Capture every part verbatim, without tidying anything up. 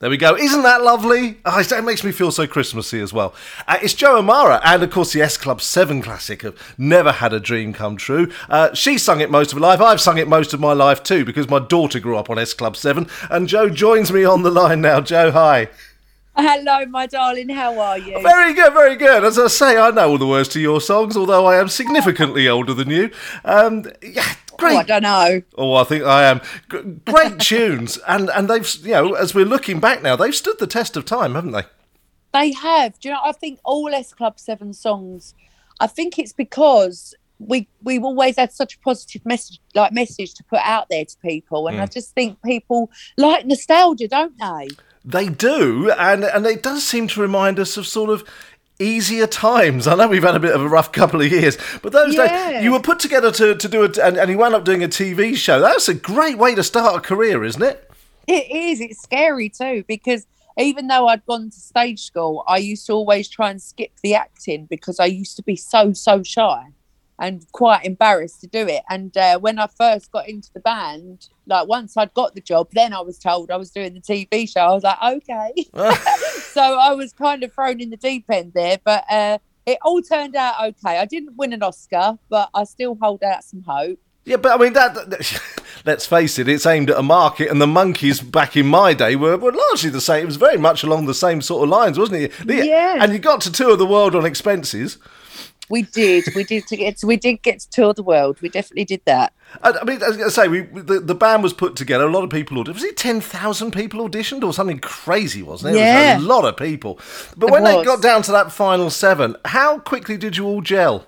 There we go. Isn't that lovely? Oh, it makes me feel so Christmassy as well. Uh, it's Joe O'Mara and, of course, the S Club seven classic of Never Had a Dream Come True. Uh, she sung it most of her life. I've sung it most of my life too because my daughter grew up on S Club seven. And Joe joins me on the line now. Joe, hi. Hello, my darling. How are you? Very good, very good. As I say, I know all the words to your songs, although I am significantly older than you. Um, yeah, great. Oh, I don't know. Oh, I think I am. G- great tunes, and and they've, you know, as we're looking back now, they've stood the test of time, haven't they? They have. Do you know? I think all S Club seven songs. I think it's because we we've always had such a positive message, like message to put out there to people, and mm. I just think people like nostalgia, don't they? They do, and and it does seem to remind us of sort of easier times. I know we've had a bit of a rough couple of years, but those yeah. days you were put together to, to do it, and, and you wound up doing a T V show. That's a great way to start a career, isn't it? It is. It's scary too, because even though I'd gone to stage school, I used to always try and skip the acting because I used to be so, so shy and quite embarrassed to do it. And uh, when I first got into the band, like once I'd got the job, then I was told I was doing the T V show. I was like, okay. So I was kind of thrown in the deep end there, but uh, it all turned out okay. I didn't win an Oscar, but I still hold out some hope. Yeah, but I mean, that, that let's face it, it's aimed at a market, and the Monkees back in my day were, were largely the same. It was very much along the same sort of lines, wasn't it? Yeah. And you got to tour the world on expenses. We did. We did to get. To, we did get to tour the world. We definitely did that. I, I mean, as I say, we, the the band was put together. A lot of people auditioned. Was it ten thousand people auditioned or something crazy? Wasn't it? Yeah, it was a lot of people. But it when was. they got down to that final seven, how quickly did you all gel?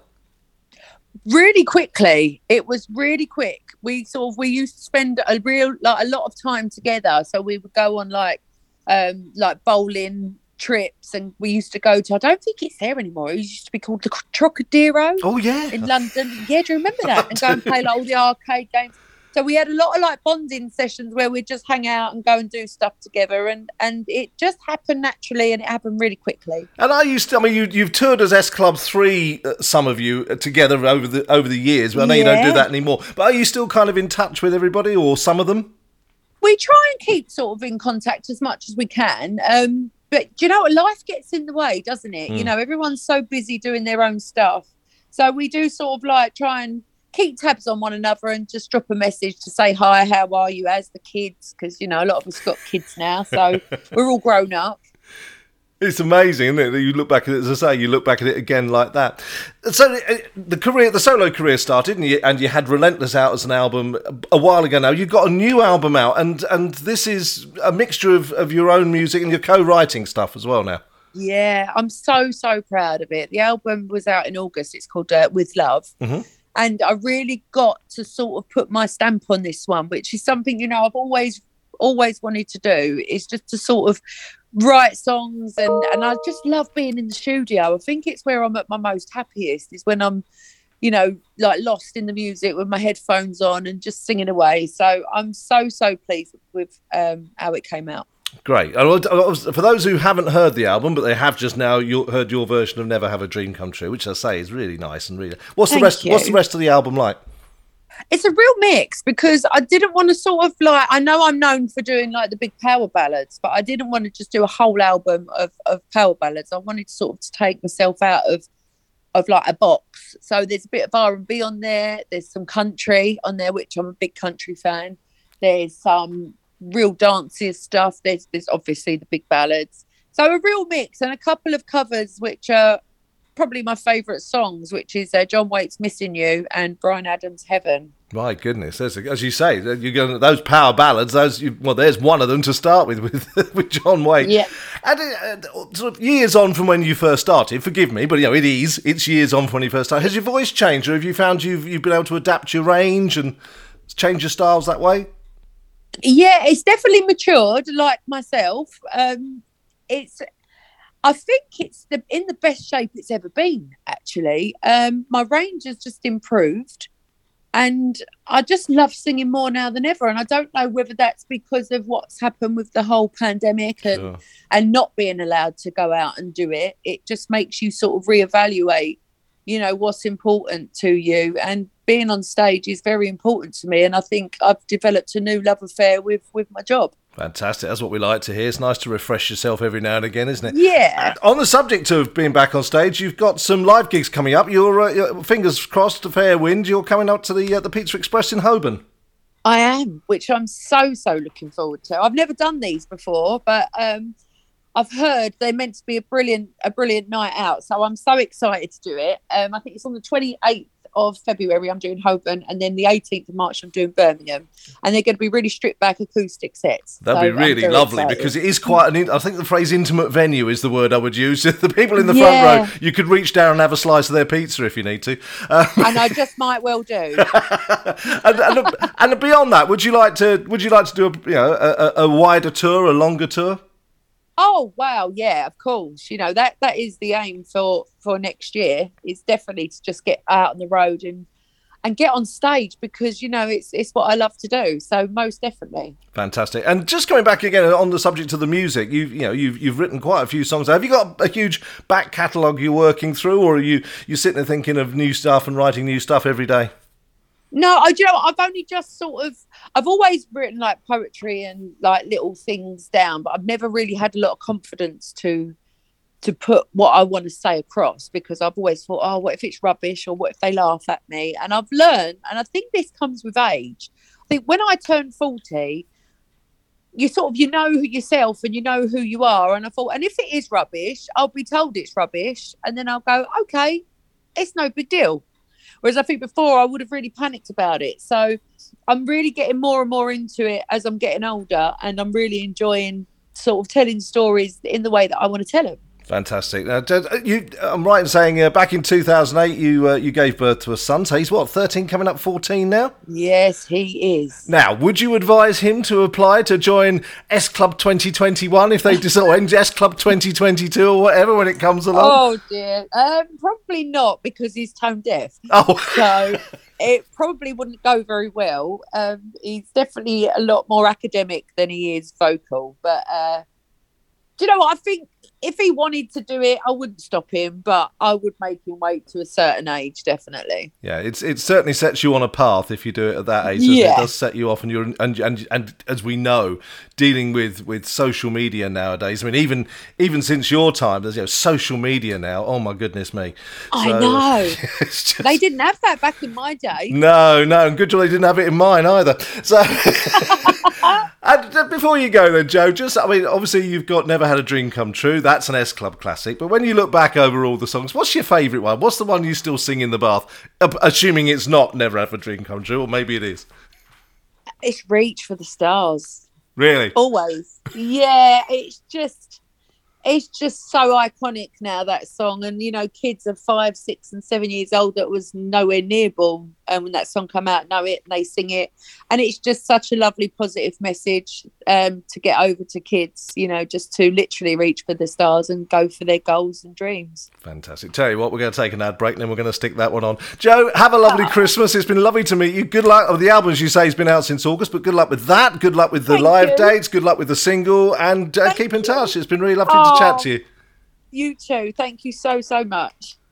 Really quickly. It was really quick. We sort of we used to spend a real like a lot of time together. So we would go on like um like bowling trips, and we used to go to, I don't think it's there anymore, it used to be called the Trocadero. Oh yeah, in London. Yeah, do you remember that? And go and play like all the arcade games. So we had a lot of like bonding sessions where we'd just hang out and go and do stuff together, and and it just happened naturally, and it happened really quickly. And I used to, I mean, you, you've toured as S Club three, uh, some of you uh, together over the over the years. Well, I know yeah. you don't do that anymore, but are you still kind of in touch with everybody, or some of them? We try and keep sort of in contact as much as we can. Um, But do you know what? Life gets in the way, doesn't it? Mm. You know, everyone's so busy doing their own stuff. So we do sort of like try and keep tabs on one another and just drop a message to say, hi, how are you? As the kids? Because, you know, a lot of us got kids now. So we're all grown up. It's amazing, isn't it? That you look back at it, as I say, you look back at it again like that. So the career, the solo career started, and you, and you had Relentless out as an album a while ago now. You've got a new album out, and, and this is a mixture of, of your own music and your co-writing stuff as well now. Yeah, I'm so, so proud of it. The album was out in August. It's called uh, With Love. Mm-hmm. And I really got to sort of put my stamp on this one, which is something, you know, I've always, always wanted to do, is just to sort of write songs, and and I just love being in the studio. I think it's where I'm at my most happiest, is when I'm, you know, like lost in the music with my headphones on and just singing away. So I'm so so pleased with um how it came out. Great. For those who haven't heard the album, but they have just now heard your version of Never Have a Dream Come True, which I say is really nice and really. What's Thank the rest? you. What's the rest of the album like? It's a real mix, because I didn't want to sort of like, I know I'm known for doing like the big power ballads, but I didn't want to just do a whole album of, of power ballads. I wanted sort of to take myself out of of like a box. So there's a bit of R and B on there. There's some country on there, which I'm a big country fan. There's some real dancey stuff. There's, there's obviously the big ballads. So a real mix, and a couple of covers, which are probably my favourite songs, which is uh, John Waite's Missing You and Bryan Adams' Heaven. My goodness, there's a, as you say, you're going those power ballads. Those, you, well, there's one of them to start with, with with John Waite. Yeah. And uh, sort of years on from when you first started, forgive me, but you know it is. It's years on from when you first started. Has your voice changed, or have you found you've you've been able to adapt your range and change your styles that way? Yeah, it's definitely matured, like myself. Um, it's. I think it's the, in the best shape it's ever been, actually. Um, my range has just improved, and I just love singing more now than ever. And I don't know whether that's because of what's happened with the whole pandemic and, sure. and not being allowed to go out and do it. It just makes you sort of reevaluate, you know, what's important to you. And being on stage is very important to me. And I think I've developed a new love affair with, with my job. Fantastic. That's what we like to hear. It's nice to refresh yourself every now and again, isn't it? Yeah. Uh, on the subject of being back on stage, you've got some live gigs coming up. You're, uh, you're fingers crossed, a fair wind. You're coming up to the uh, the Pizza Express in Holborn. I am, which I'm so, so looking forward to. I've never done these before, but um, I've heard they're meant to be a brilliant, a brilliant night out. So I'm so excited to do it. Um, I think it's on the twenty-eighth of February. I'm doing Holborn, and then the eighteenth of March I'm doing Birmingham, and they're going to be really stripped back acoustic sets. That'd so be really lovely excited. Because it is quite an. In- I think the phrase "intimate venue" is the word I would use. The people in the yeah. front row, you could reach down and have a slice of their pizza if you need to. Um, and I just might well do. and, and, and beyond that, would you like to? Would you like to do a you know a, a wider tour, a longer tour? Oh wow, yeah, of course. You know that that is the aim for for next year. Is definitely to just get out on the road and and get on stage, because you know it's it's what I love to do. So most definitely. Fantastic. And just coming back again on the subject of the music, you you know you've you've written quite a few songs. Have you got a huge back catalogue you're working through, or are you you sitting there thinking of new stuff and writing new stuff every day? No, I do you know I've only just sort of I've always written like poetry and like little things down, but I've never really had a lot of confidence to to put what I want to say across, because I've always thought, oh, what if it's rubbish, or what if they laugh at me? And I've learned, and I think this comes with age. I think when I turned forty, you sort of you know yourself and you know who you are, and I thought, and if it is rubbish, I'll be told it's rubbish, and then I'll go, okay, it's no big deal. Whereas I think before I would have really panicked about it. So I'm really getting more and more into it as I'm getting older, and I'm really enjoying sort of telling stories in the way that I want to tell them. Fantastic. Now, you, I'm right in saying uh, back in two thousand eight you uh, you gave birth to a son. So he's what, thirteen, coming up fourteen now? Yes, he is. Now, would you advise him to apply to join S Club twenty twenty-one if they decide, or S Club twenty twenty-two or whatever when it comes along? Oh dear, um, probably not, because he's tone deaf. Oh, so it probably wouldn't go very well. Um, he's definitely a lot more academic than he is vocal. But uh, do you know what? I think if he wanted to do it, I wouldn't stop him, but I would make him wait to a certain age, definitely. Yeah, it's it certainly sets you on a path if you do it at that age. Yeah. It does set you off, and you're and and and as we know, dealing with, with social media nowadays. I mean, even even since your time, there's you know social media now. Oh my goodness me! I so, know. It's just, they didn't have that back in my day. No, no, and good job they didn't have it in mine either. So. And before you go then, Joe, just, I mean, obviously you've got Never Had a Dream Come True. That's an S Club classic. But when you look back over all the songs, what's your favourite one? What's the one you still sing in the bath? Assuming it's not Never Had a Dream Come True, or maybe it is. It's Reach for the Stars. Really? Always. Yeah, it's just... It's just so iconic now, that song. And, you know, kids of five, six and seven years old that was nowhere near born um, when that song came out know it and they sing it. And it's just such a lovely, positive message um, to get over to kids, you know, just to literally reach for the stars and go for their goals and dreams. Fantastic. Tell you what, we're going to take an ad break and then we're going to stick that one on. Joe, have a lovely oh. Christmas. It's been lovely to meet you. Good luck. Oh, the album, as you say, has been out since August, but good luck with that. Good luck with the Thank live you. dates. Good luck with the single. And uh, keep in touch. It's been really lovely oh. to chat to you. You too. Thank you so, so much.